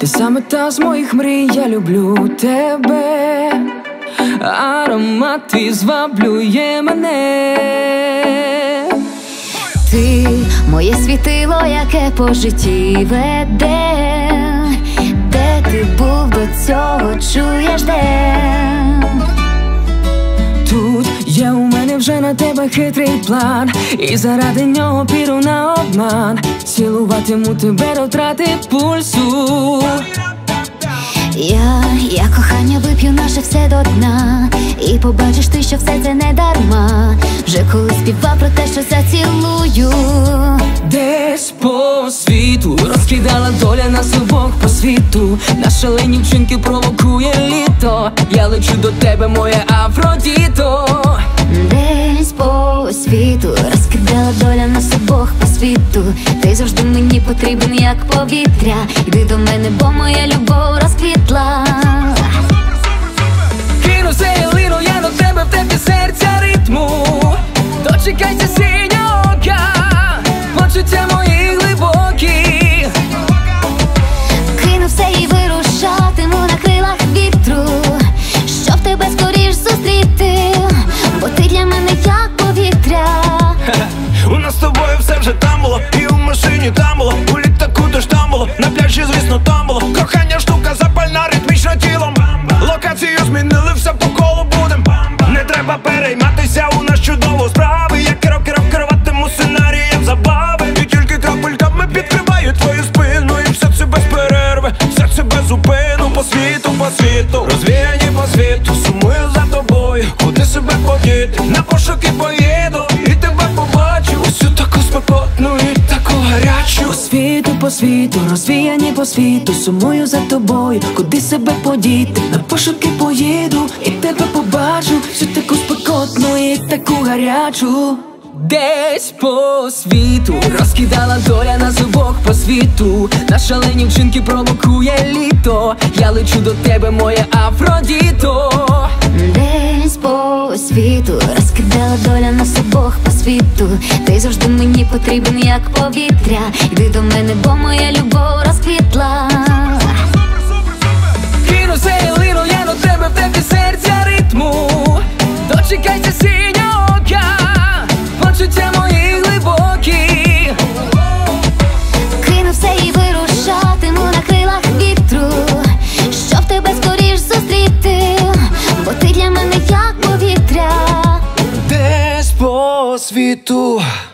Ти саме та з моїх мрій, я люблю тебе. Аромат твій зваблює мене. Ти моє світило, яке по житті веде. Де ти був до цього, чуєш де? Тут є у мене вже на тебе хитрий план, і заради нього піду на обман. Цілуватиму тебе до втрати пульсу. Я кохання вип'ю наше все до дна, і побачиш ти, що все це не дарма. Вже коли співав про те, що зацілую. Десь по світу розкидала доля нас обох по світу. На шалені вчинки провокує літо. Я лечу до тебе, моє Афродіто. Десь по світу розкидала доля нас обох по світу. Ти завжди мені потрібен, як повітря. Йди до мене, бо моя любов розквітла. Кинуся і лину я до тебе, в темпі серця ритму. Дочекайся синього ока, почуття мої глибокі. Кинувся і вирушатиму на крилах вітру, щоб тебе скоріш зустріти, бо ти для мене як повітря. У нас з тобою все вже там було, і у машині там було, у літаку теж там було, на пляжі, звісно, там було. Кохання штука запальна, ритмічна тілом. Локацію змінили, все по колу будем. Не треба перейматися, у нас чудово справи. Я керуватиму сценарієм забави. І тільки крапельками підкриваю твою спину. І все це без перерви, все це без зупину. По світу, розвіяні по світу. Сумую за тобою, куди себе подіти. На пошуки поїду, і тебе побачу. Усю таку спекотну і таку гарячу. По світу, розвіяні по світу. Сумую за тобою, куди себе подіти. На пошуки поїду, і тебе побачу. Всю таку спекотну і таку гарячу. Десь по світу розкидала доля нас обох по світу. На шалені вчинки провокує літо. Я лечу до тебе, моє Афродіто. Десь по світу розкидала доля нас обох по світу. Ти завжди мені потрібен, як повітря. Йди до мене, бо моя любов розквітла. Кинуся і лину я до тебе, в темпі серця ритму. Дочекайся синього ока, почуття мої глибокі. Кинувся і вирушатиму на крилах вітру, щоб тебе скоріш зустріти, бо ти для мене як повітря. Десь по світу